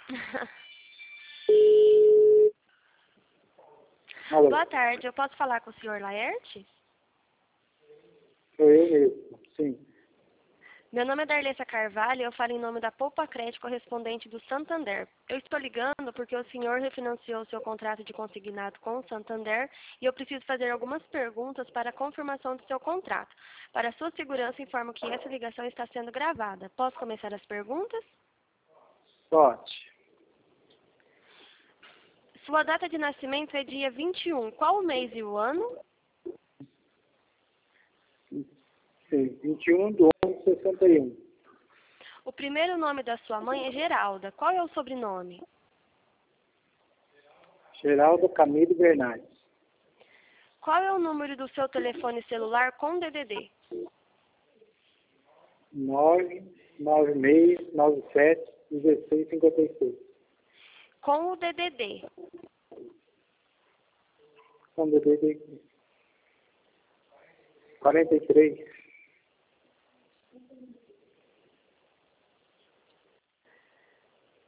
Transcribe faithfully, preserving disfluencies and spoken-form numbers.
Alô. Boa tarde, eu posso falar com o senhor Laerte? Sou eu mesmo, sim. Meu nome é Darlessa Carvalho e eu falo em nome da Poupa Crédito correspondente do Santander. Eu estou ligando porque o senhor refinanciou seu contrato de consignado com o Santander e eu preciso fazer algumas perguntas para a confirmação do seu contrato. Para sua segurança, informo que essa ligação está sendo gravada. Posso começar as perguntas? Pode. Sua data de nascimento é dia vinte e um. Qual o mês e o ano? Sim, vinte e um de onze de sessenta e um. O primeiro nome da sua mãe é Geralda. Qual é o sobrenome? Geraldo Camilo Bernardes. Qual é o número do seu telefone celular com D D D? nove nove seis nove sete um seis cinco seis. Com o D D D. Com D D D quarenta e três.